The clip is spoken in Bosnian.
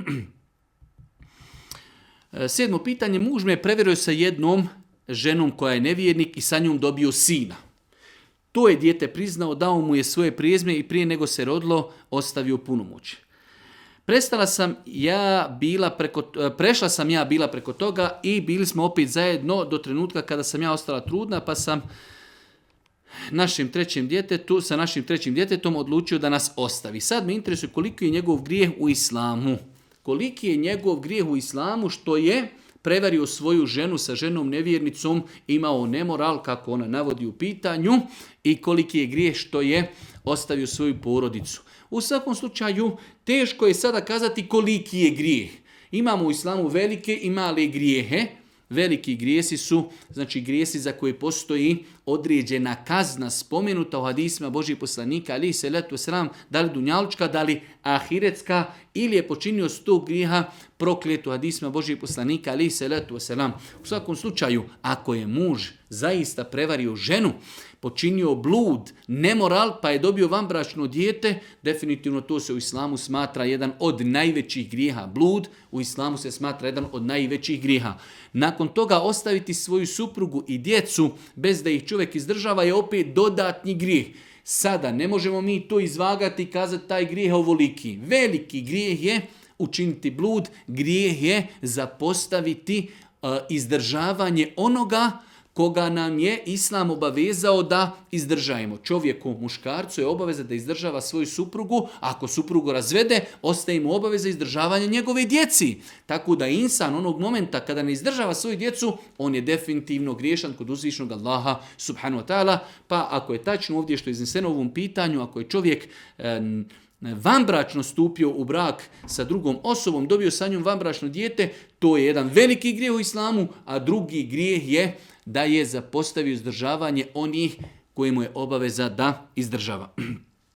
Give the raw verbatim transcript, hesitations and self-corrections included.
Sedmo pitanje, muž me preverio sa jednom ženom koja je nevjernik i sa njom dobio sina. To je dijete priznao, dao mu je svoje prijezme i prije nego se rodilo ostavio punomoć. Prestala sam ja bila preko, prešla sam ja bila preko toga i bili smo opet zajedno do trenutka kada sam ja ostala trudna, pa sam našim trećim djetetu, sa našim trećim djetetom odlučio da nas ostavi. Sad me interesuje koliki je njegov grijeh u islamu. Koliki je njegov grijeh u islamu što je prevario svoju ženu sa ženom nevjernicom, imao nemoral, kako ona navodi u pitanju, i koliki je grijeh što je ostavio svoju porodicu. U svakom slučaju, teško je sada kazati koliki je grijeh. Imamo u islamu velike i male grijehe. Veliki grijesi su, znači grijesi za koje postoji određena kazna spomenuta u hadisima Božih poslanika, ali se letu sram, da li dunjalučka, da li ahiretska, ili je počinio sto grijeha proklet u hadisima Božih poslanika, ali se letu sram. U svakom slučaju, ako je muž zaista prevario ženu, počinio blud, nemoral, pa je dobio vanbračno dijete, definitivno to se u islamu smatra jedan od najvećih grijeha. Blud u islamu se smatra jedan od najvećih grijeha. Nakon toga ostaviti svoju suprugu i djecu bez da ih čovjek izdržava je opet dodatni grijeh. Sada ne možemo mi to izvagati i kazati taj grijeh je ovoliki. Veliki grijeh je učiniti blud, grijeh je zapostaviti uh, izdržavanje onoga koga nam je Islam obavezao da izdržajemo. Čovjeku, muškarcu je obaveza da izdržava svoju suprugu, a ako suprugu razvede, ostaje mu obaveza izdržavanja njegove djeci. Tako da insan onog momenta kada ne izdržava svoju djecu, on je definitivno griješan kod uzvišnog Allaha subhanahu wa ta'ala. Pa ako je tačno ovdje što je izneseno u ovom pitanju, ako je čovjek e, vanbračno stupio u brak sa drugom osobom, dobio sa njom vanbračno dijete, to je jedan veliki grijeh u islamu, a drugi grijeh je da je zapostavio izdržavanje onih koji mu je obaveza da izdržava.